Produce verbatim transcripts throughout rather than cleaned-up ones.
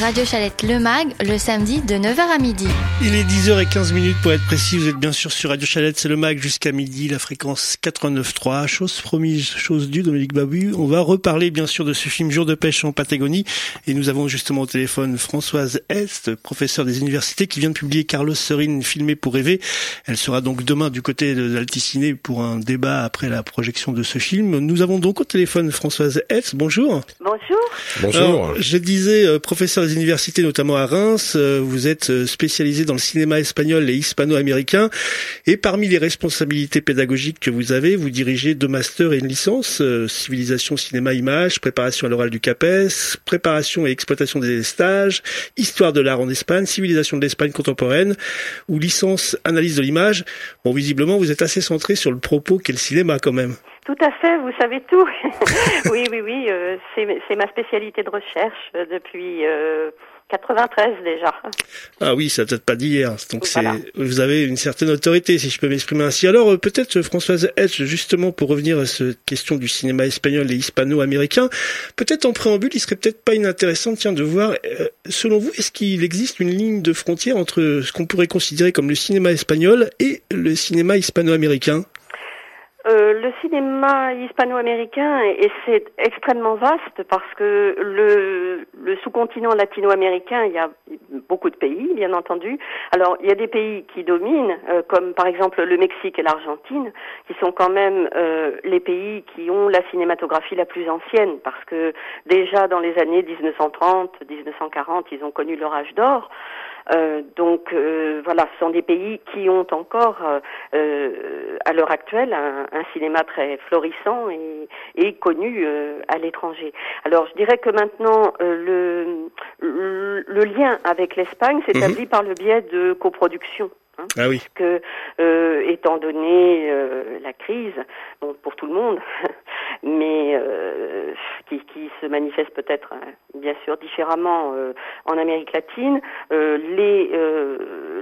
Radio Chalette Le Mag, le samedi de neuf heures à midi. Il est dix heures quinze pour être précis, vous êtes bien sûr sur Radio Chalette, c'est Le Mag jusqu'à midi, la fréquence quatre-vingt-neuf trois. Chose promise, chose due, Dominique Babu. On va reparler bien sûr de ce film Jour de pêche en Patagonie. Et nous avons justement au téléphone Françoise Est, professeure des universités, qui vient de publier Carlos Serine, filmé pour rêver. Elle sera donc demain du côté de l'Alticiné pour un débat après la projection de ce film. Nous avons donc au téléphone Françoise Est. Bonjour. Bonjour. Bonjour. Alors, je disais, euh, professeur des universités, notamment à Reims, euh, vous êtes spécialisé dans le cinéma espagnol et hispano-américain. Et parmi les responsabilités pédagogiques que vous avez, vous dirigez deux masters et une licence, euh, civilisation, cinéma, image, préparation à l'oral du CAPES, préparation et exploitation des stages, histoire de l'art en Espagne, civilisation de l'Espagne contemporaine, ou licence analyse de l'image. Bon, visiblement, vous êtes assez centré sur le propos qu'est le cinéma quand même. Tout à fait, vous savez tout. oui, oui, oui, euh, c'est, c'est ma spécialité de recherche euh, depuis euh, quatre-vingt-treize déjà. Ah oui, ça date pas d'hier. Donc voilà. c'est, vous avez une certaine autorité, si je peux m'exprimer ainsi. Alors peut-être Françoise Etch, justement pour revenir à cette question du cinéma espagnol et hispano-américain, peut-être en préambule, il serait peut-être pas inintéressant, tiens, de voir, euh, selon vous, est-ce qu'il existe une ligne de frontière entre ce qu'on pourrait considérer comme le cinéma espagnol et le cinéma hispano-américain ? Euh, le cinéma hispano-américain, et c'est extrêmement vaste parce que le, le sous-continent latino-américain, il y a beaucoup de pays, bien entendu. Alors, il y a des pays qui dominent, euh, comme par exemple le Mexique et l'Argentine, qui sont quand même euh, les pays qui ont la cinématographie la plus ancienne, parce que déjà dans les années dix-neuf cent trente, dix-neuf cent quarante, ils ont connu leur âge d'or. Euh, donc euh, voilà, ce sont des pays qui ont encore euh, à l'heure actuelle un, un cinéma très florissant et, et connu euh, à l'étranger. Alors je dirais que maintenant euh, le, le, le lien avec l'Espagne s'établit mmh. par le biais de coproduction. Hein, ah oui. Parce que, euh, étant donné euh, la crise, bon, pour tout le monde, mais euh, qui, qui se manifeste peut-être hein, bien sûr différemment euh, en Amérique latine, euh, les, euh,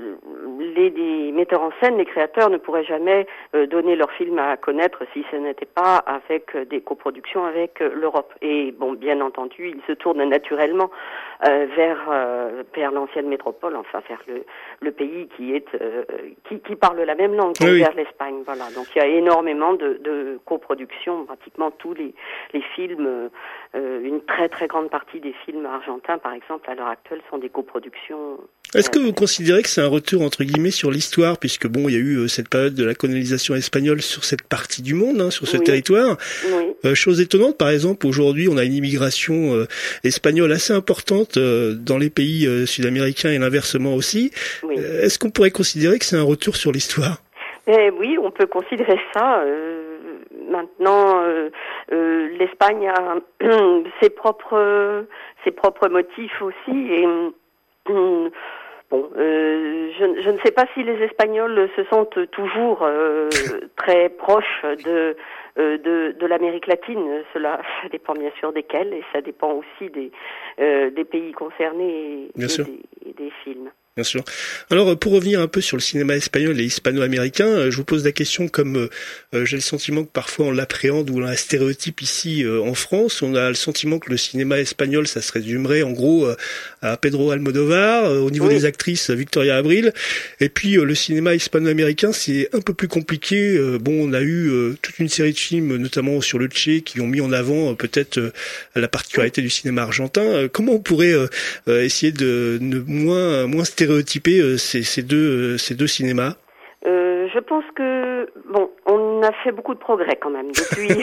les, les metteurs en scène, les créateurs ne pourraient jamais euh, donner leur film à connaître si ce n'était pas avec euh, des coproductions avec euh, l'Europe. Et bon, bien entendu, ils se tournent naturellement euh, vers, euh, vers l'ancienne métropole, enfin vers le, le pays qui est euh, qui, qui parle la même langue, oui, vers oui. l'Espagne. Voilà. Donc il y a énormément de, de coproductions, pratiquement tous les, les films, euh, une très très grande partie des films argentins, par exemple, à l'heure actuelle, sont des coproductions. Est-ce que vous considérez que c'est un retour entre guillemets sur l'histoire, puisque bon, il y a eu euh, cette période de la colonisation espagnole sur cette partie du monde, hein, sur ce oui. territoire. Oui. Euh, chose étonnante, par exemple, aujourd'hui, on a une immigration euh, espagnole assez importante euh, dans les pays euh, sud-américains et l'inversement aussi. Oui. Euh, est-ce qu'on pourrait considérer que c'est un retour sur l'histoire ? Eh oui, on peut considérer ça. Euh, maintenant, euh, euh, l'Espagne a ses propres ses propres motifs aussi et euh, bon, euh, je, je ne sais pas si les Espagnols se sentent toujours euh, très proches de, euh, de de l'Amérique latine. Cela, ça dépend bien sûr desquels et ça dépend aussi des euh, des pays concernés et, bien et, sûr. Des, et des films. Bien sûr. Alors, pour revenir un peu sur le cinéma espagnol et hispano-américain, je vous pose la question comme euh, j'ai le sentiment que parfois on l'appréhende ou on a un stéréotype ici euh, en France. On a le sentiment que le cinéma espagnol, ça se résumerait en gros euh, à Pedro Almodóvar, euh, au niveau oui. des actrices, Victoria Abril. Et puis euh, le cinéma hispano-américain, c'est un peu plus compliqué. Euh, bon, on a eu euh, toute une série de films, notamment sur le Che, qui ont mis en avant euh, peut-être euh, la particularité du cinéma argentin. Euh, comment on pourrait euh, euh, essayer de ne moins moins stéréotyper Euh, ces, ces deux, euh, ces deux cinémas? Euh, je pense que, bon, on a fait beaucoup de progrès quand même depuis,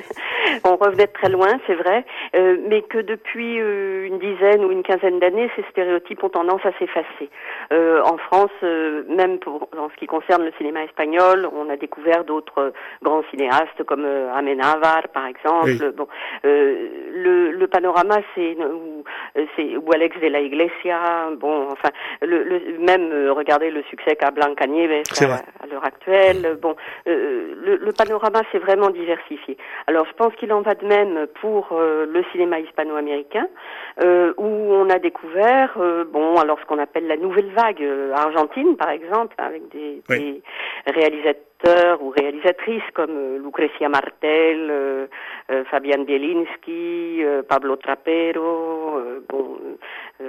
on revenait de très loin, c'est vrai, euh, mais que depuis euh, une dizaine ou une quinzaine d'années, ces stéréotypes ont tendance à s'effacer. Euh, en France, euh, même pour, en ce qui concerne le cinéma espagnol, on a découvert d'autres grands cinéastes comme euh, Amenábar, par exemple. Oui. Bon, euh, le, le panorama, c'est ou, c'est ou Alex de la Iglesia. Bon, enfin, le, le même euh, regardez le succès qu'a Blancanieves à, à l'heure actuelle. Bon, euh, le, le panorama s'est vraiment diversifié. Alors, je pense qu'il en va de même pour euh, le cinéma hispano-américain, euh, où on a découvert, euh, bon, alors ce qu'on appelle la nouvelle vague euh, argentine, par exemple, avec des, oui. des réalisateurs ou réalisatrices comme euh, Lucrecia Martel, euh, euh, Fabian Bielinski, euh, Pablo Trapero, euh, bon, euh,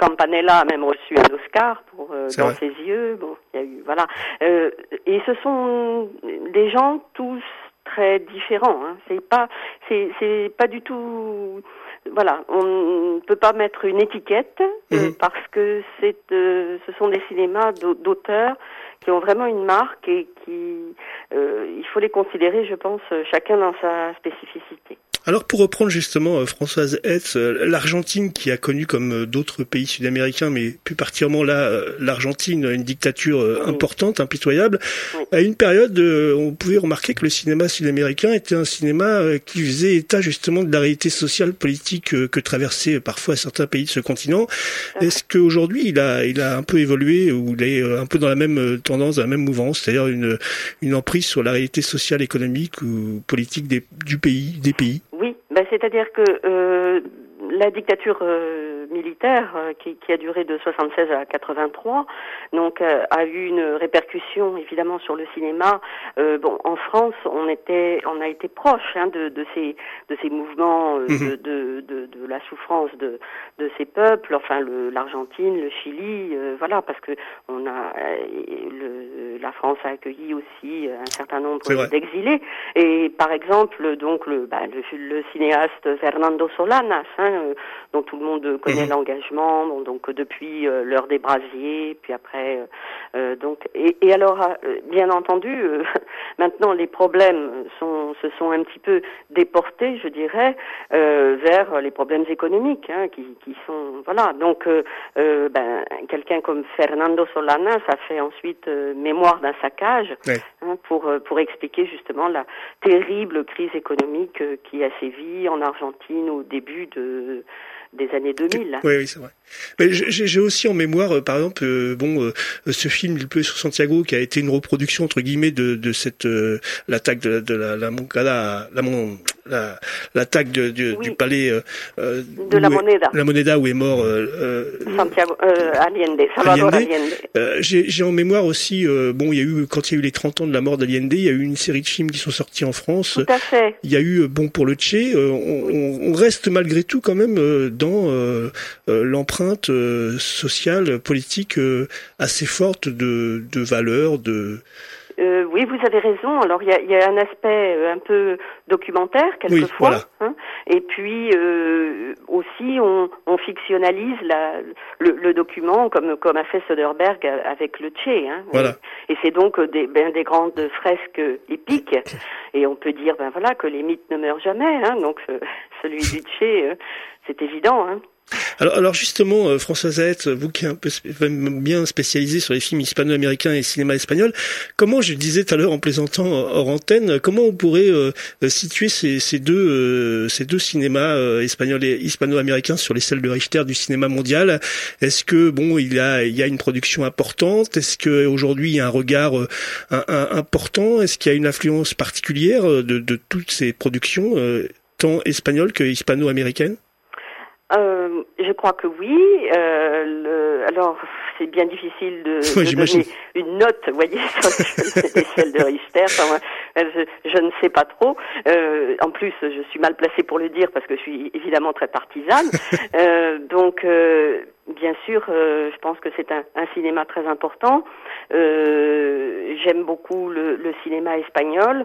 Campanella a même reçu un Oscar pour euh, Dans vrai. ses yeux. Bon, il y a eu voilà. Euh, et ce sont des gens tous très différents. Hein. C'est pas, c'est, c'est pas du tout. Voilà, on ne peut pas mettre une étiquette euh, mmh. parce que c'est, euh, ce sont des cinémas d'auteurs qui ont vraiment une marque et qui, euh, il faut les considérer, je pense, chacun dans sa spécificité. Alors pour reprendre justement Françoise Hetz, l'Argentine qui a connu comme d'autres pays sud-américains, mais plus particulièrement là, l'Argentine, une dictature oui. importante, impitoyable, oui. à une période, on pouvait remarquer que le cinéma sud-américain était un cinéma qui faisait état justement de la réalité sociale, politique que traversaient parfois certains pays de ce continent. Okay. Est-ce qu'aujourd'hui il a, il a un peu évolué ou il est un peu dans la même tendance, dans la même mouvance, c'est-à-dire une, une emprise sur la réalité sociale, économique ou politique des, du pays, des pays? Oui, ben c'est-à-dire que euh, la dictature euh, militaire euh, qui, qui a duré de soixante-seize à quatre-vingt-trois, donc euh, a eu une répercussion évidemment sur le cinéma. Euh, bon, en France, on était, on a été proche hein, de, de ces, de ces mouvements, euh, mmh. de, de, de, de la souffrance de, de ces peuples. Enfin, le, l'Argentine, le Chili, euh, voilà, parce que on a, euh, le, la France a accueilli aussi un certain nombre d'exilés. Et par exemple, donc le, bah, le, le cinéaste Fernando Solanas, hein, euh, dont tout le monde connaît mmh. l'engagement, bon, donc depuis euh, l'heure des brasiers, puis après, euh, euh, donc et, et alors euh, bien entendu, euh, maintenant les problèmes sont se sont un petit peu déportés, je dirais, euh, vers les problèmes économiques, hein, qui, qui sont voilà. Donc euh, euh, ben quelqu'un comme Fernando Solanas a fait ensuite euh, Mémoire d'un saccage ouais. hein, pour pour expliquer justement la terrible crise économique euh, qui a sévi en Argentine au début de des années deux mille. Oui, oui, c'est vrai. Mais j'ai, j'ai aussi en mémoire, euh, par exemple, euh, bon, euh, ce film Il pleut sur Santiago, qui a été une reproduction entre guillemets de, de cette euh, l'attaque de, de la la Moncada, la, la l'attaque de, de oui. du palais euh, de la Moneda. Est, la Moneda où est mort euh, Santiago euh, Allende, Salvador Allende. Allende. Euh, j'ai, j'ai en mémoire aussi, euh, bon, il y a eu quand il y a eu les trente ans de la mort d'Allende, il y a eu une série de films qui sont sortis en France. Tout à fait. Il y a eu bon pour le Che, euh, on, oui. on, on reste malgré tout quand même euh, dans euh, euh, l'empreinte euh, sociale, politique euh, assez forte de, de valeurs, de... Euh, oui, vous avez raison. Alors, il y a, y a un aspect un peu documentaire, quelquefois. Oui, voilà. Hein, et puis, euh, aussi, on, on fictionnalise la, le, le document, comme, comme a fait Soderbergh avec le Che. Hein, voilà. Et, et c'est donc des, ben, des grandes fresques épiques. Et on peut dire, ben voilà, que les mythes ne meurent jamais. Hein, donc, euh, celui du Che, euh, c'est évident. Hein. Alors, alors justement, euh, Françoise Hetz, vous qui êtes un peu spé- bien spécialisée sur les films hispano-américains et cinéma espagnol, comment, je le disais tout à l'heure en plaisantant hors antenne, comment on pourrait euh, situer ces, ces deux euh, ces deux cinémas euh, espagnols et hispano-américains sur les selles de Richter du cinéma mondial? Est-ce que bon, il y a il y a une production importante? Est-ce que aujourd'hui il y a un regard euh, un, un, important? Est-ce qu'il y a une influence particulière de, de toutes ces productions, euh, tant espagnoles que hispano-américaines? Euh, je crois que oui. Euh, le, alors, c'est bien difficile de, oui, de donner une note, vous voyez, sur les selles de Richter. Enfin, je, je ne sais pas trop. Euh, en plus, je suis mal placée pour le dire parce que je suis évidemment très partisane. euh, donc, euh, bien sûr, euh, je pense que c'est un, un cinéma très important. Euh, j'aime beaucoup le, le cinéma espagnol.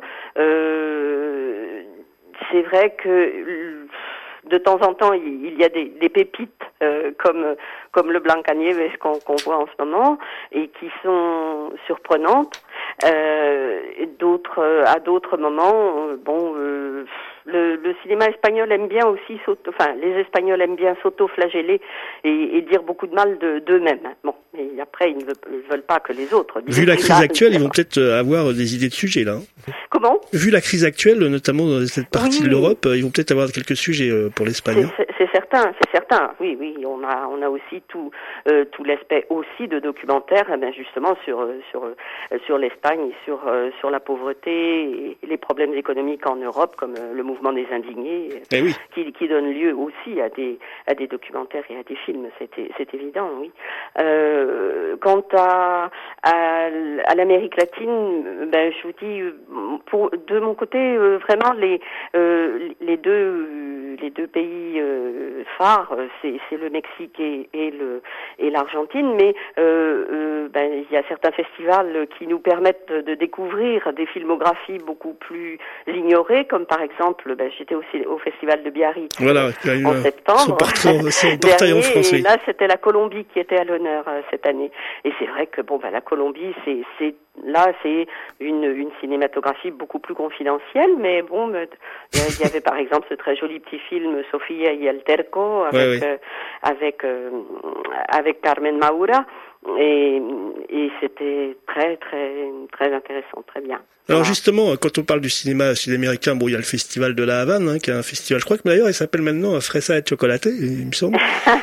Euh, c'est vrai que... De temps en temps, il y a des, des pépites euh, comme comme le Blancanieves qu'on, qu'on voit en ce moment et qui sont surprenantes. Euh, et d'autres, à d'autres moments, euh, bon, euh, le, le cinéma espagnol aime bien aussi, s'auto, enfin, les Espagnols aiment bien s'auto-flageller et, et dire beaucoup de mal de, d'eux-mêmes. Bon, et après, ils ne veulent, ils veulent pas que les autres. Vu la crise actuelle, ils vont peut-être avoir des idées de sujets là. Hein. Comment ? Vu la crise actuelle, notamment dans cette partie oui. de l'Europe, ils vont peut-être avoir quelques sujets pour l'Espagne. C'est, c'est, c'est certain, c'est certain. Oui, oui, on a, on a aussi tout, euh, tout l'aspect aussi de documentaire, eh bien justement sur, sur, sur l'Espagne. l'Espagne sur euh, sur la pauvreté et les problèmes économiques en Europe, comme euh, le mouvement des indignés, eh oui. qui qui donne lieu aussi à des à des documentaires et à des films. C'était c'est évident, oui. Euh, quant à à, à l'Amérique latine, ben je vous dis, pour de mon côté, euh, vraiment les euh, les deux les deux pays euh, phares, c'est c'est le Mexique et, et le et l'Argentine, mais euh, euh, ben il y a certains festivals qui nous permettent de découvrir des filmographies beaucoup plus ignorées, comme par exemple, ben j'étais aussi au festival de Biarritz voilà, en septembre. Son portrait, son portrait en France, et oui. là c'était la Colombie qui était à l'honneur euh, cette année. Et c'est vrai que bon ben la Colombie c'est c'est là c'est une une cinématographie beaucoup plus confidentielle, mais bon il y avait par exemple ce très joli petit film Sofía y el Terco avec ouais, ouais. Euh, avec euh, avec Carmen Maura et et c'était très très très intéressant, très bien. Alors justement, quand on parle du cinéma sud-américain, bon, il y a le festival de la Havane, hein, qui est un festival, je crois que d'ailleurs il s'appelle maintenant Fresa et Chocolate, il me semble.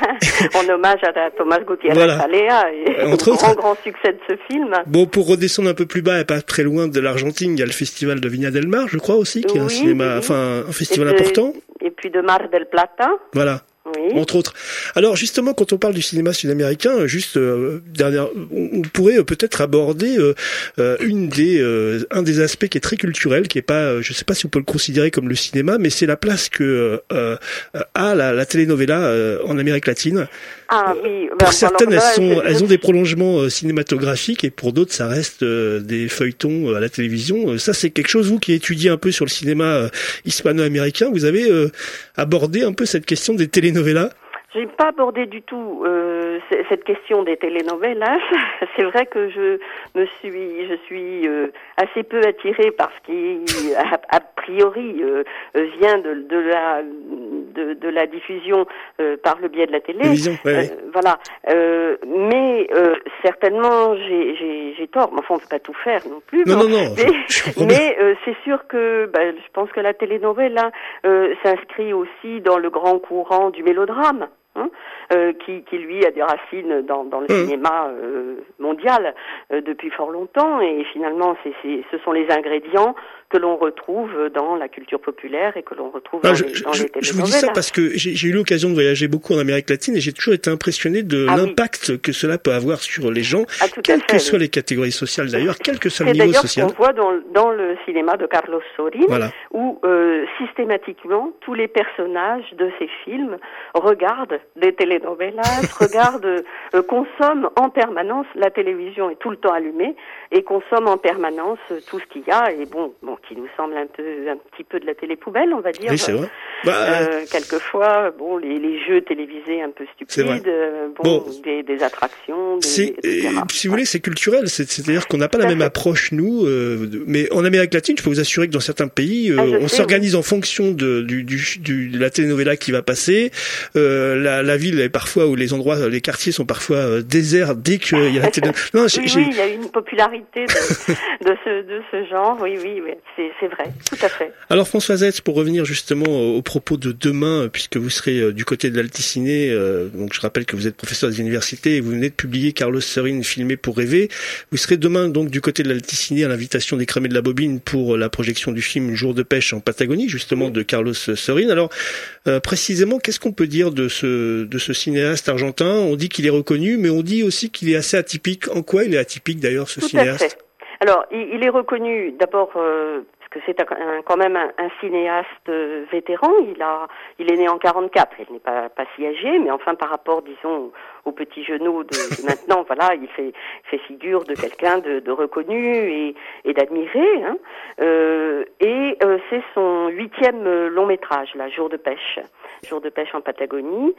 En hommage à Thomas Gutiérrez voilà. Alea, et entre au autres. grand grand succès de ce film. Bon, pour redescendre un peu plus bas et pas très loin de l'Argentine, il y a le festival de Viña del Mar, je crois aussi, qui est oui, un cinéma, oui. enfin un festival et de, important. Et puis de Mar del Plata. Voilà. Oui. Entre autres. Alors justement, quand on parle du cinéma sud-américain, juste euh, dernière, on, on pourrait euh, peut-être aborder euh, euh, une des euh, un des aspects qui est très culturel, qui est pas, euh, je sais pas si on peut le considérer comme le cinéma, mais c'est la place que euh, a la, la telenovela euh, en Amérique latine. Ah oui. Ben, pour certaines, alors, là, elles sont, je, elles je... ont des prolongements euh, cinématographiques, et pour d'autres, ça reste euh, des feuilletons euh, à la télévision. Euh, ça, c'est quelque chose, vous qui étudiez un peu sur le cinéma euh, hispano-américain, vous avez euh, abordé un peu cette question des telenovelas. J'ai pas abordé du tout euh, cette question des telenovelas. C'est vrai que je me suis, je suis euh, assez peu attirée par ce qui, a, a priori, euh, vient de, de la de, de la diffusion euh, par le biais de la télé. Télévision, ouais, euh, ouais. Voilà. Euh, mais euh, certainement, j'ai, j'ai, j'ai tort. Mais enfin, on ne peut pas tout faire non plus. Non, bon. non, non. Mais, je, je mais euh, c'est sûr que, bah, je pense que la telenovela euh, s'inscrit aussi dans le grand courant du mélodrame. Hein, euh, qui, qui lui a des racines dans, dans le mmh. cinéma euh, mondial euh, depuis fort longtemps, et finalement c'est, c'est, ce sont les ingrédients que l'on retrouve dans la culture populaire et que l'on retrouve ah, dans, je, les, dans je, les telenovelas. Je vous dis ça parce que j'ai, j'ai eu l'occasion de voyager beaucoup en Amérique latine, et j'ai toujours été impressionné de ah, l'impact oui. que cela peut avoir sur les gens, ah, quelles fait, que oui. soient les catégories sociales d'ailleurs, quel que soit le c'est niveau d'ailleurs social. C'est d'ailleurs ce qu'on voit dans, dans le cinéma de Carlos Sorin, voilà. où euh, systématiquement tous les personnages de ces films regardent des telenovelas, regardent, euh, consomment en permanence, la télévision est tout le temps allumée, et consomment en permanence euh, tout ce qu'il y a, et bon, bon, qui nous semble un peu, un petit peu de la télé poubelle, on va dire. Oui, c'est vrai. Bah, euh, quelquefois, bon, les, les jeux télévisés un peu stupides, euh, bon, bon, des, des attractions, des, c'est, et cetera. Si vous voulez, c'est culturel, c'est, c'est-à-dire qu'on n'a pas la même approche, nous, euh, mais en Amérique latine, je peux vous assurer que dans certains pays, euh, ah, on sais, s'organise oui. en fonction de, du, du, du, de la telenovela qui va passer. Euh, la, la ville est parfois, où les endroits, les quartiers sont parfois euh, déserts dès qu'il y a la telenovela. Non, j'ai, oui, j'ai... oui, il y a une popularité de, de, ce, de ce genre, oui, oui, oui, c'est, c'est vrai, tout à fait. Alors Françoisette, pour revenir justement au propos de demain, puisque vous serez euh, du côté de l'Alticiné, euh, donc je rappelle que vous êtes professeur des universités et vous venez de publier Carlos Sorin, Filmé pour rêver. Vous serez demain donc du côté de l'Alticiné à l'invitation des Crémés de la Bobine pour la projection du film Jour de pêche en Patagonie, justement de Carlos Sorin. Alors euh, précisément, qu'est-ce qu'on peut dire de ce de ce cinéaste argentin? On dit qu'il est reconnu, mais on dit aussi qu'il est assez atypique. En quoi il est atypique d'ailleurs, ce Tout cinéaste? à fait. Alors, il, il est reconnu d'abord euh, parce que c'est un, un, quand même un, un cinéaste euh, vétéran. Il a, il est né en quarante-quatre. Il n'est pas pas si âgé, mais enfin par rapport, disons, au petit genou de, de maintenant, voilà, il fait fait figure de quelqu'un de, de reconnu et, et d'admiré. Hein. Euh, et euh, c'est son huitième long métrage, là, Jour de pêche, Jour de pêche en Patagonie.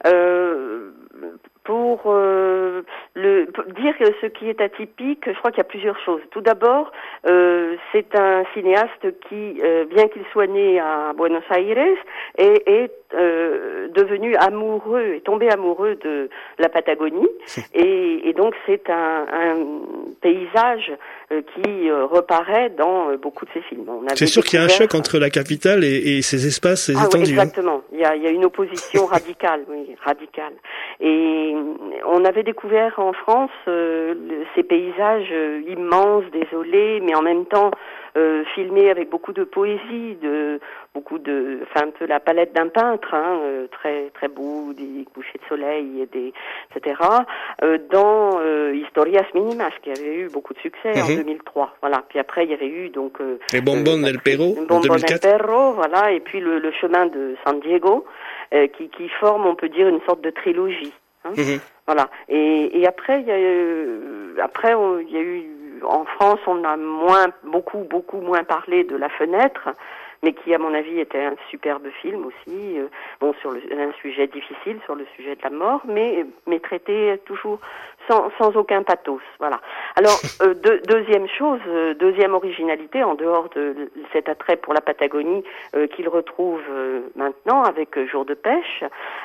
Euh, Pour, euh, le, pour dire ce qui est atypique, je crois qu'il y a plusieurs choses. Tout d'abord, euh, c'est un cinéaste qui, euh, bien qu'il soit né à Buenos Aires, est, est euh, devenu amoureux, est tombé amoureux de la Patagonie, et, et donc c'est un, un paysage euh, qui euh, reparaît dans euh, beaucoup de ses films. On avait c'est sûr découvert... qu'il y a un choc entre la capitale et, et ses espaces, ses ah, étendues. Oui, exactement. Il y a, il y a une opposition radicale, oui, radicale. Et et on avait découvert en France euh, ces paysages euh, immenses, désolés, mais en même temps euh, filmés avec beaucoup de poésie, de beaucoup de, enfin un peu la palette d'un peintre, hein, euh, très très beau, des couchers de soleil, et des, et cetera. Euh, dans euh, Historias Minimas, qui avait eu beaucoup de succès mm-hmm. en deux mille trois. Voilà. Puis après il y avait eu donc euh, les Bonbons euh, del Perro en deux mille quatre. del Perro, voilà, et puis le, le chemin de San Diego, euh, qui qui forme, on peut dire, une sorte de trilogie. Hein. Mm-hmm. Voilà. Et, et après il y a euh, après il y a eu en France, on a moins, beaucoup, beaucoup moins parlé de La Fenêtre, mais qui, à mon avis, était un superbe film aussi. Euh, bon, sur le, un sujet difficile, sur le sujet de la mort, mais, mais traité toujours sans, sans aucun pathos. Voilà. Alors, euh, de, deuxième chose, euh, deuxième originalité, en dehors de cet attrait pour la Patagonie euh, qu'il retrouve euh, maintenant avec euh, Jour de pêche,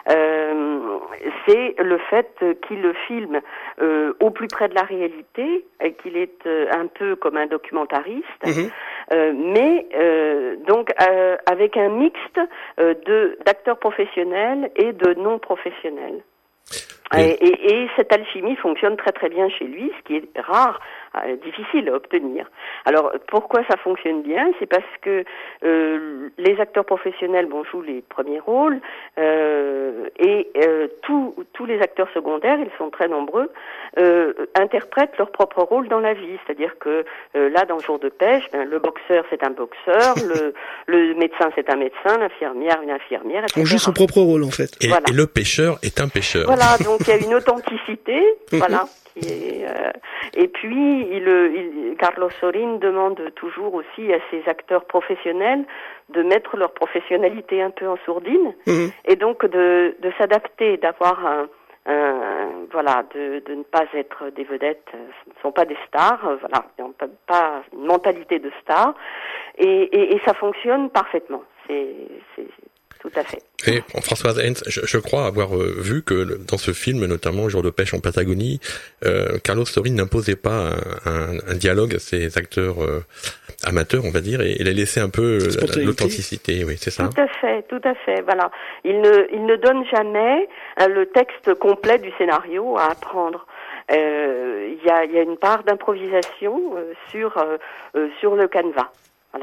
euh, c'est le fait qu'il le filme euh, au plus près de la réalité, et qu'il est euh, un peu comme un documentariste, mmh. euh, mais euh, donc euh, avec un mixte euh, de d'acteurs professionnels et de non professionnels. Oui. Et, et, et cette alchimie fonctionne très très bien chez lui, ce qui est rare, euh, difficile à obtenir. Alors pourquoi ça fonctionne bien? C'est parce que euh, les acteurs professionnels bon, jouent les premiers rôles euh, et euh, tous tous les acteurs secondaires, ils sont très nombreux, euh, interprètent leur propre rôle dans la vie. C'est-à-dire que euh, là, dans Jour de pêche, ben, le boxeur c'est un boxeur, le, le médecin c'est un médecin, l'infirmière une infirmière, et cetera. On joue son propre rôle en fait. Et, voilà. et le pêcheur est un pêcheur. Voilà, donc il y a une authenticité, voilà. Qui est, euh, et puis, il, il, Carlos Sorin demande toujours aussi à ses acteurs professionnels de mettre leur professionnalité un peu en sourdine, mm-hmm. et donc de, de s'adapter, d'avoir un, un voilà, de, de ne pas être des vedettes, ce ne sont pas des stars, voilà, ils n'ont pas, pas une mentalité de star, et, et, et ça fonctionne parfaitement. C'est, c'est tout à fait. Et Françoise Hens, je, je crois avoir euh, vu que le, dans ce film, notamment Jour de pêche en Patagonie, euh, Carlos Sorin n'imposait pas un, un, un dialogue à ses acteurs euh, amateurs, on va dire, et il a laissé un peu la, l'authenticité. Oui, c'est ça. Tout à fait, tout à fait. Voilà, il ne, il ne donne jamais euh, le texte complet du scénario à apprendre. Il euh, y a, il y a une part d'improvisation euh, sur euh, euh, sur le canevas. Voilà.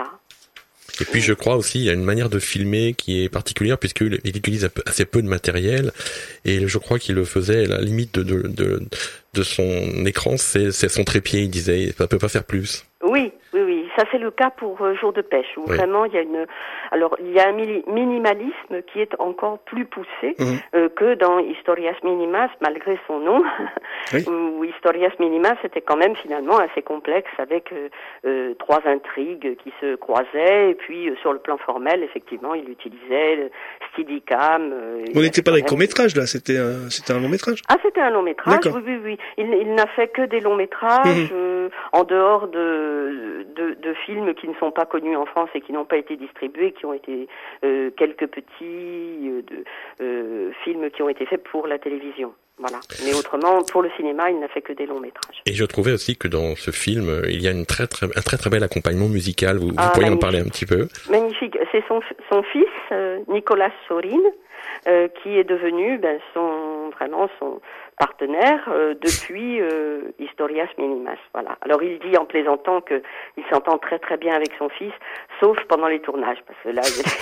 Et puis je crois aussi il y a une manière de filmer qui est particulière puisqu'il il utilise assez peu de matériel et je crois qu'il le faisait à la limite de de de, de son écran, c'est, c'est son trépied, il disait, ça peut pas faire plus. Oui, oui, oui, ça c'est le cas pour euh, Jour de pêche où oui. vraiment il y a une, alors il y a un mi- minimalisme qui est encore plus poussé mmh. euh, que dans Historias Minimas malgré son nom, oui. où Historias Minimas était quand même finalement assez complexe avec euh, euh, trois intrigues qui se croisaient et puis euh, sur le plan formel effectivement il utilisait le Steadicam. Euh, On n'était pas dans les courts métrages là, c'était un, c'était un long métrage. Ah c'était un long métrage, oui oui oui. Il, il n'a fait que des longs métrages mmh. euh, en dehors de, de de films qui ne sont pas connus en France et qui n'ont pas été distribués, qui ont été euh, quelques petits euh, de, euh, films qui ont été faits pour la télévision. Voilà. Mais autrement, pour le cinéma, il n'a fait que des longs métrages. Et je trouvais aussi que dans ce film, il y a une très très un très très bel accompagnement musical. Vous, ah, vous pourriez magnifique. En parler un petit peu. Magnifique. C'est son son fils, euh, Nicolas Sorin, euh, qui est devenu ben son vraiment son partenaire euh, depuis euh, Historias Minimas. Voilà. Alors il dit en plaisantant que il s'entend très très bien avec son fils, sauf pendant les tournages, parce que là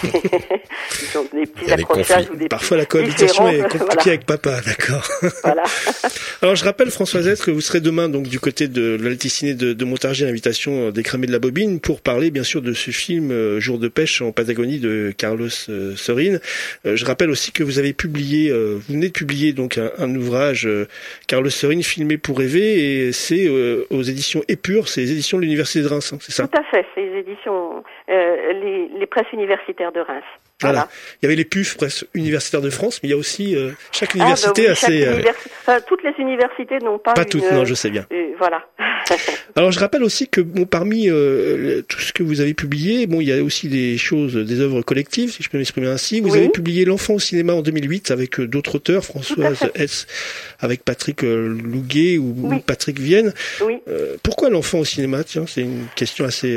ils ont des petits accrochages ou des parfois la cohabitation est compliquée voilà. avec papa, d'accord. Voilà. Alors je rappelle Françoise Hens que vous serez demain donc du côté de l'Alticiné de, de Montargis à l'invitation des Cramés de la Bobine pour parler bien sûr de ce film euh, Jour de pêche en Patagonie de Carlos euh, Sorin. Euh, je rappelle aussi que vous avez publié, euh, vous venez de publier donc un, un ouvrage euh, Carlos Sorin filmé pour rêver et c'est euh, aux éditions Épure, c'est les éditions de l'Université de Reims, hein, c'est ça? Tout à fait, c'est les éditions, euh, les, les presses universitaires de Reims. Voilà. voilà. Il y avait les P U F, presse universitaire de France, mais il y a aussi euh, chaque université ah, bah oui, a ses... Euh... Universi... Enfin, toutes les universités n'ont pas Pas une... toutes, non, je sais bien. Euh, voilà. Alors je rappelle aussi que bon, parmi euh, tout ce que vous avez publié, bon, il y a aussi des choses, des œuvres collectives, si je peux m'exprimer ainsi. Vous oui. avez publié L'Enfant au cinéma en deux mille huit avec euh, d'autres auteurs, Françoise Hens, avec Patrick euh, Louguet ou, oui. ou Patrick Vienne. Oui. Euh, pourquoi L'Enfant au cinéma? Tiens, c'est une question assez... Euh,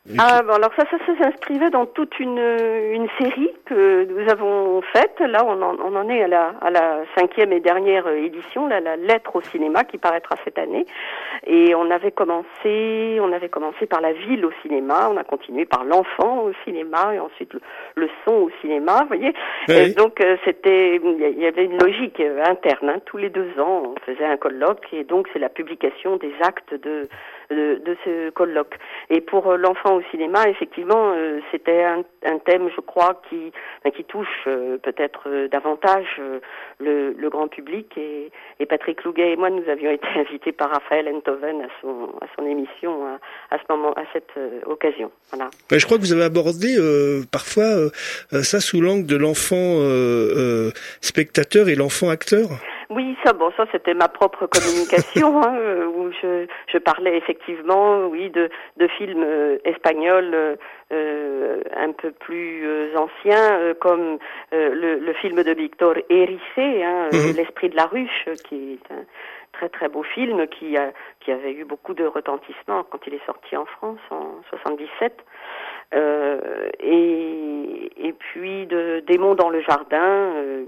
Ah, bon, alors ça, ça, ça s'inscrivait dans toute une, une série que nous avons faite. Là, on en, on en est à la, à la cinquième et dernière édition, là, la lettre au cinéma qui paraîtra cette année. Et on avait commencé, on avait commencé par la ville au cinéma, on a continué par l'enfant au cinéma et ensuite le, le son au cinéma, vous voyez. Oui. Et donc, euh, c'était, il y avait une logique interne, hein. Tous les deux ans, on faisait un colloque et donc c'est la publication des actes de, de, de ce colloque. Et pour l'enfant au cinéma, effectivement, euh, c'était un, un thème, je crois, qui, qui touche euh, peut-être euh, davantage euh, le, le grand public. Et, et Patrick Louguet et moi, nous avions été invités par Raphaël Enthoven à son, à son émission à, à ce moment, à cette euh, occasion. Voilà. Ben, je crois que vous avez abordé euh, parfois euh, ça sous l'angle de l'enfant euh, euh, spectateur et l'enfant acteur. Oui, ça, bon, ça c'était ma propre communication, hein, où je, je parlais effectivement, oui, de, de films euh, espagnols euh, un peu plus euh, anciens, euh, comme euh, le, le film de Victor Erice, hein, mm-hmm. L'Esprit de la ruche, qui est un très très beau film qui a qui avait eu beaucoup de retentissement quand il est sorti en France en soixante-dix-sept. Euh, et, et puis de Démons dans le jardin euh,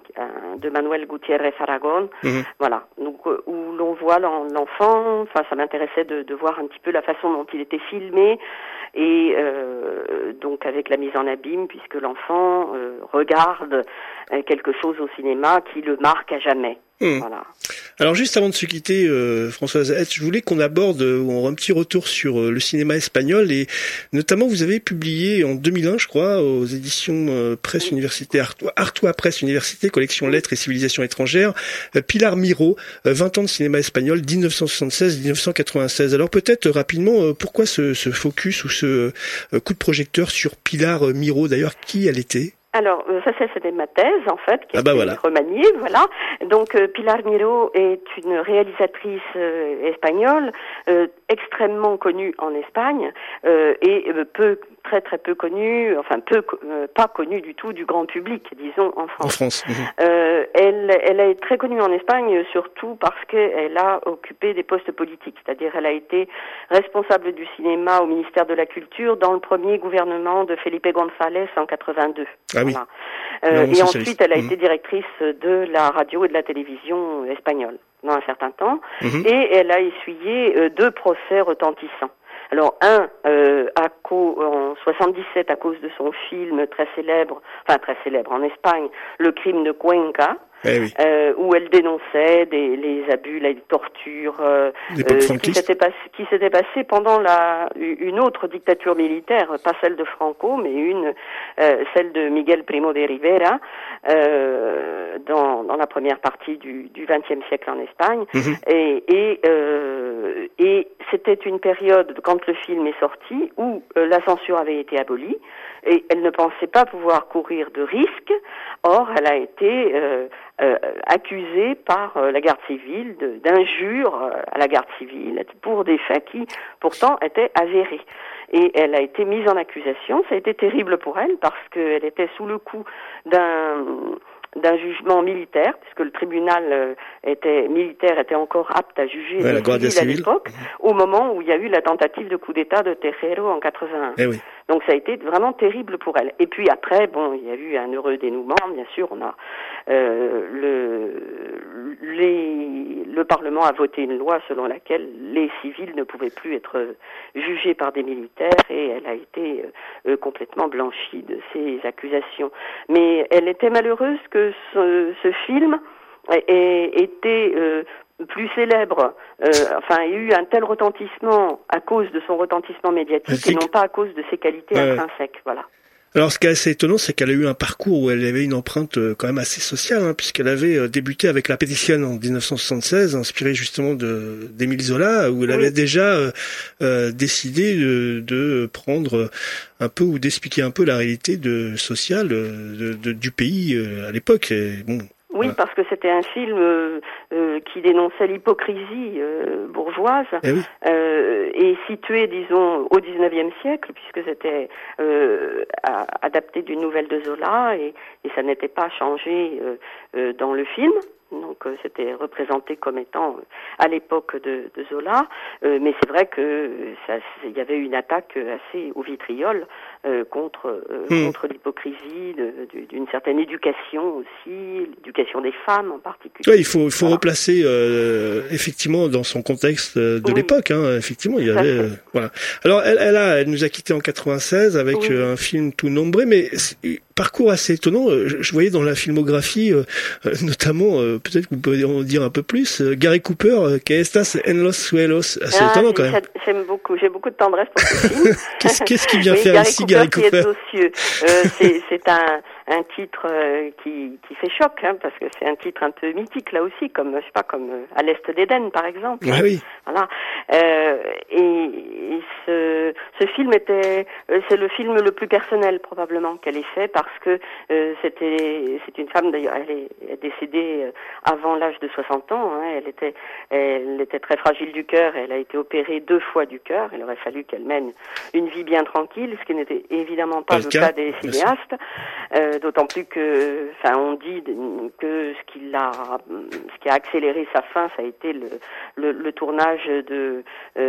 de Manuel Gutiérrez Aragon, mmh. Voilà, donc où l'on voit l'enfant. Enfin, ça m'intéressait de, de voir un petit peu la façon dont il était filmé et euh, donc avec la mise en abîme, puisque l'enfant euh, regarde euh, quelque chose au cinéma qui le marque à jamais. Mmh. Voilà. Alors juste avant de se quitter, euh, Françoise Hetz, je voulais qu'on aborde euh, un petit retour sur euh, le cinéma espagnol et notamment vous avez publié en deux mille un, je crois, aux éditions euh, Presse oui. Université Artois, Artois Presse Université, collection Lettres et Civilisations étrangères, euh, Pilar Miró, euh, vingt ans de cinéma espagnol, dix-neuf cent soixante-seize à dix-neuf cent quatre-vingt-seize. Alors peut-être euh, rapidement, euh, pourquoi ce, ce focus ou ce euh, coup de projecteur sur Pilar Miró, d'ailleurs, qui elle était ? Alors, ça, c'était ma thèse, en fait, qui a ah bah été voilà. remaniée, voilà. Donc, euh, Pilar Miró est une réalisatrice euh, espagnole, euh, extrêmement connue en Espagne, euh, et euh, peu, très très peu connue, enfin, peu, euh, pas connue du tout du grand public, disons, en France. En France. Mmh. Euh, elle, elle est très connue en Espagne, surtout parce qu'elle a occupé des postes politiques, c'est-à-dire elle a été responsable du cinéma au ministère de la Culture dans le premier gouvernement de Felipe González en quatre-vingt-deux. Ah oui. Voilà. Euh, et ensuite, elle a mmh. été directrice de la radio et de la télévision espagnole dans un certain temps, mmh. et elle a essuyé euh, deux procès retentissants. Alors un euh, à co- en soixante-dix-sept à cause de son film très célèbre, enfin très célèbre en Espagne, Le crime de Cuenca. Eh oui. euh, où elle dénonçait des, les abus, les tortures, euh, euh, qui s'était passé, qui s'était passé pendant la une autre dictature militaire, pas celle de Franco, mais une euh, celle de Miguel Primo de Rivera, euh, dans dans la première partie du du vingtième siècle en Espagne, mm-hmm. et et euh, et c'était une période quand le film est sorti où euh, la censure avait été abolie. Et elle ne pensait pas pouvoir courir de risques. Or, elle a été euh, euh, accusée par euh, la garde civile de, d'injures euh, à la garde civile pour des faits qui, pourtant, étaient avérés. Et elle a été mise en accusation. Ça a été terrible pour elle parce qu'elle était sous le coup d'un d'un jugement militaire, puisque le tribunal euh, était militaire était encore apte à juger ouais, les civils à l'époque, mmh. au moment où il y a eu la tentative de coup d'État de Tejero en quatre-vingt-un. Eh oui. Donc ça a été vraiment terrible pour elle. Et puis après, bon, il y a eu un heureux dénouement, bien sûr. On a euh, le les, le Parlement a voté une loi selon laquelle les civils ne pouvaient plus être jugés par des militaires, et elle a été euh, complètement blanchie de ces accusations. Mais elle était malheureuse que ce, ce film ait été euh, plus célèbre, euh, enfin, il y a eu un tel retentissement à cause de son retentissement médiatique et non pas à cause de ses qualités ouais. intrinsèques, voilà. Alors, ce qui est assez étonnant, c'est qu'elle a eu un parcours où elle avait une empreinte euh, quand même assez sociale, hein, puisqu'elle avait euh, débuté avec La Pétition en dix-neuf cent soixante-seize, inspirée justement de d'Émile Zola, où elle oui. avait déjà euh, euh, décidé de, de prendre un peu ou d'expliquer un peu la réalité de sociale de, de, du pays euh, à l'époque. Et, bon. Oui, voilà. Parce que c'était un film euh, euh, qui dénonçait l'hypocrisie euh, bourgeoise eh oui. euh, et situé, disons, au dix-neuvième siècle, puisque c'était euh, à, adapté d'une nouvelle de Zola et, et ça n'était pas changé euh, euh, dans le film. Donc euh, c'était représenté comme étant euh, à l'époque de, de Zola, euh, mais c'est vrai que ça, il y avait une attaque assez au vitriol euh, contre euh, mmh. contre l'hypocrisie de, d'une certaine éducation aussi, l'éducation des femmes en particulier. Ouais, il faut il faut voilà. replacer euh, effectivement dans son contexte de oui. l'époque. Hein, effectivement, il y avait euh, voilà. Alors elle elle a elle nous a quitté en quatre-vingt-seize avec oui. euh, un film tout nombré, mais parcours assez étonnant. Je, je voyais dans la filmographie euh, notamment euh, peut-être que vous pouvez en dire un peu plus. Euh, Gary Cooper, euh, que estas en los suelos, assez ah, étonnant quand même. J'aime beaucoup, j'ai beaucoup de tendresse pour ce film. qu'est-ce, qu'est-ce qu'il vient oui, faire Gary ici, Cooper, Gary Cooper qui est aux cieux. Euh, c'est, c'est un, un titre euh, qui, qui fait choc, hein, parce que c'est un titre un peu mythique là aussi, comme je sais pas, comme euh, À l'Est d'Éden par exemple. Ah oui. Voilà. Euh, et, et ce, ce film était, euh, c'est le film le plus personnel probablement qu'elle ait fait, parce que euh, c'était, c'est une femme d'ailleurs, elle est, elle est décédée euh, avant l'âge de soixante ans. Hein, elle était, elle était très fragile du cœur. Elle a été opérée deux fois du cœur. Il aurait fallu qu'elle mène une vie bien tranquille, ce qui n'était évidemment pas, pas le cas, cas des cinéastes. Euh, d'autant plus que, enfin, on dit que ce qui l'a, ce qui a accéléré sa fin, ça a été le, le, le tournage de,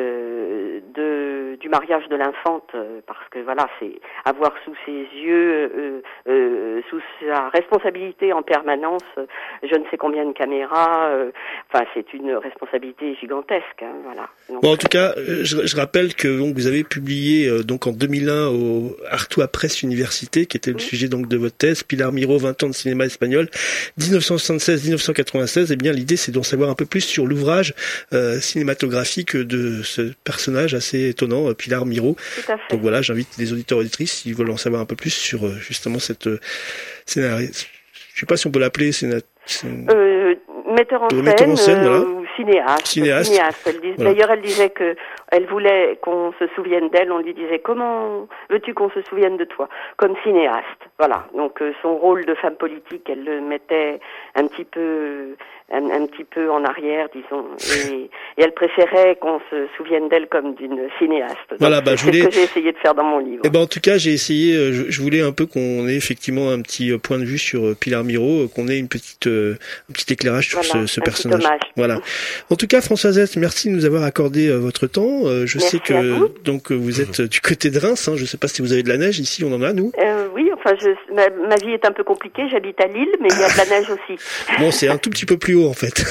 euh, de, du mariage de l'infante, parce que voilà, c'est avoir sous ses yeux, euh, euh, sous sa responsabilité en permanence, je ne sais combien de caméras. Euh, enfin, c'est une responsabilité gigantesque. Hein, voilà. Donc, bon, en tout cas, je, je rappelle que donc vous avez publié euh, donc en deux mille un au Artois Presse Université, qui était le oui. sujet donc de votre thèse, Pilar Miró, vingt ans de cinéma espagnol, dix-neuf cent soixante-seize à dix-neuf cent quatre-vingt-seize. Eh bien, l'idée, c'est d'en savoir un peu plus sur l'ouvrage euh, cinématographique de ce personnage assez étonnant, Pilar Miró. Tout à fait. Donc voilà, j'invite les auditeurs et auditrices s'ils veulent en savoir un peu plus sur euh, justement cette euh, scénariste. Je sais pas si on peut l'appeler scénariste. Euh, metteur en scène, metteur en scène euh, voilà. ou cinéaste. Cinéaste. cinéaste. Elle dis, voilà. D'ailleurs, elle disait que elle voulait qu'on se souvienne d'elle. On lui disait comment veux-tu qu'on se souvienne de toi comme cinéaste. Voilà. Donc euh, son rôle de femme politique, elle le mettait un petit peu, un, un petit peu en arrière, disons. Et, et elle préférait qu'on se souvienne d'elle comme d'une cinéaste. Donc, voilà. Bah, c'est je voulais... ce que j'ai essayé de faire dans mon livre. Eh ben, en tout cas, j'ai essayé. Je, je voulais un peu qu'on ait effectivement un petit point de vue sur Pilar Miró, qu'on ait une petite, euh, un petit éclairage sur voilà, ce, ce un personnage. Voilà. En tout cas, Françoise Est, merci de nous avoir accordé euh, votre temps. Euh, je merci sais que donc vous êtes du côté de Reims. Hein, je ne sais pas si vous avez de la neige ici. On en a nous. Euh, oui, enfin, je, ma, ma vie est un peu compliquée. J'habite à Lille, mais il y a de la neige aussi. Bon, c'est un tout petit peu plus haut en fait.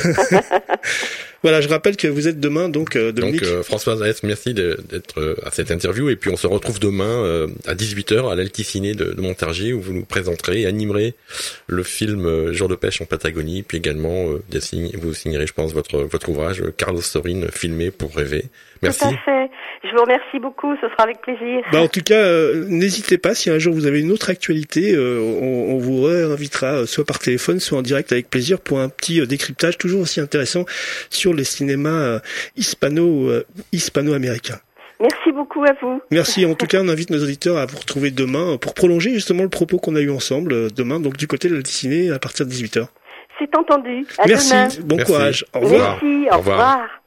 Voilà, je rappelle que vous êtes demain, donc, euh, Dominique. Donc, euh, Françoise Est, merci de, d'être euh, à cette interview. Et puis, on se retrouve demain euh, à dix-huit heures à l'Alticiné de, de Montargis, où vous nous présenterez et animerez le film euh, Jour de pêche en Patagonie. Puis également, euh, vous signerez, je pense, votre votre ouvrage, Carlos Sorin, Filmé pour rêver. Merci. Tout à fait. Je vous remercie beaucoup, ce sera avec plaisir. Bah, en tout cas, euh, n'hésitez pas, si un jour vous avez une autre actualité, euh, on, on vous réinvitera, soit par téléphone, soit en direct avec plaisir, pour un petit euh, décryptage toujours aussi intéressant sur les cinémas euh, hispano, euh, hispano-américains. Merci beaucoup à vous. Merci. En tout cas, on invite nos auditeurs à vous retrouver demain pour prolonger justement le propos qu'on a eu ensemble euh, demain, donc du côté de l'Alticiné à partir de dix-huit heures. C'est entendu. À Merci. Demain. Bon Merci. Courage. Au revoir. Merci. Au revoir. Au revoir.